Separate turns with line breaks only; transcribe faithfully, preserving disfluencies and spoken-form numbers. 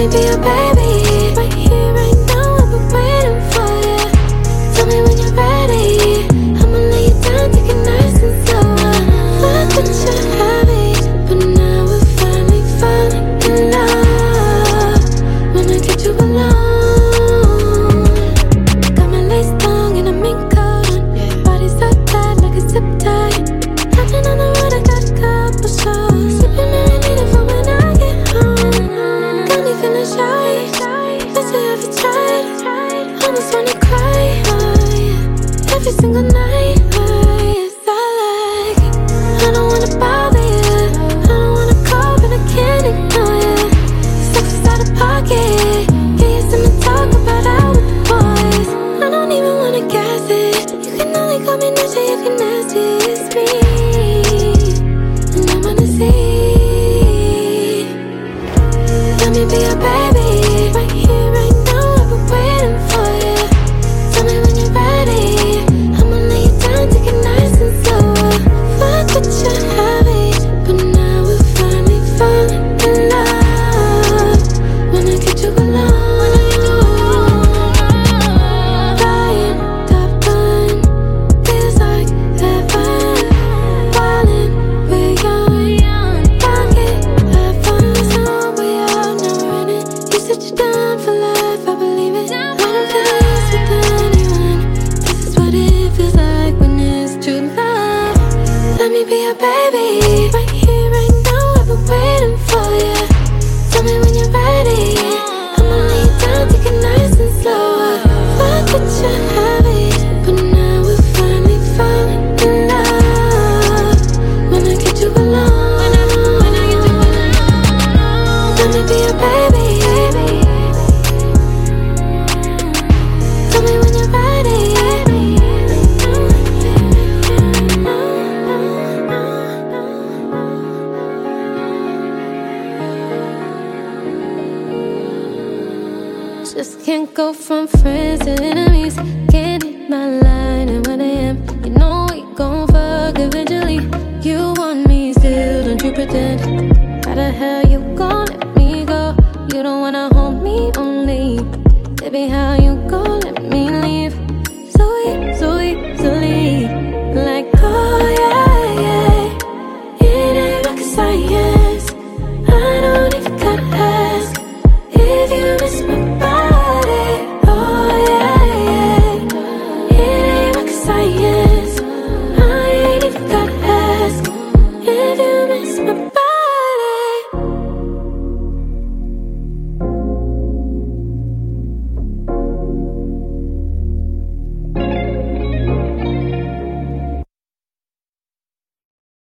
me be your baby. Right here, right now, I've been waiting for you. Tell me when you're ready. I'ma lay you down, take it nice and slow. Thought that you're heavy, but now we're finally falling in love. When I get you alone, got my lace long and a mink coat on. Yeah. Body so tight like a zip tie. I've been on the road, I got a couple shows. Sipping marinated for when I get home. Got me feeling shy. Let's say I've tried. Almost wanna cry. Oh, yeah. Every single night. Oh, yes, I like it. I don't wanna bother you. I don't wanna call, but I can't ignore you. Sex is out of pocket. Yeah, you see me talk about out with the boys. I don't even wanna guess it. You can only call me nasty if you're nasty. It's me, and I wanna see. Let me be your baby. Right here, right now, I've been waiting for you. Tell me when you're ready. I'ma lay you down, take it nice and slow. Thought that you're heavy, but now we're finally falling in love. When I get you alone, flying top one, feels like heaven. Falling, we're young, pocket, have fun. So we are now running. You said you're down for life, I believe it. I don't place with anyone. This is what it feels like when it's true love. Let me be your baby. Right here, right now, I've been waiting for you. Tell me when you're ready. I'ma lay you down, take it nice and slow. Thought that you're heavy, but now we're finally falling in love. When I get you alone, let me be your baby. Tell me when you're ready. Just can't go from friends to enemies. Can't eat my life.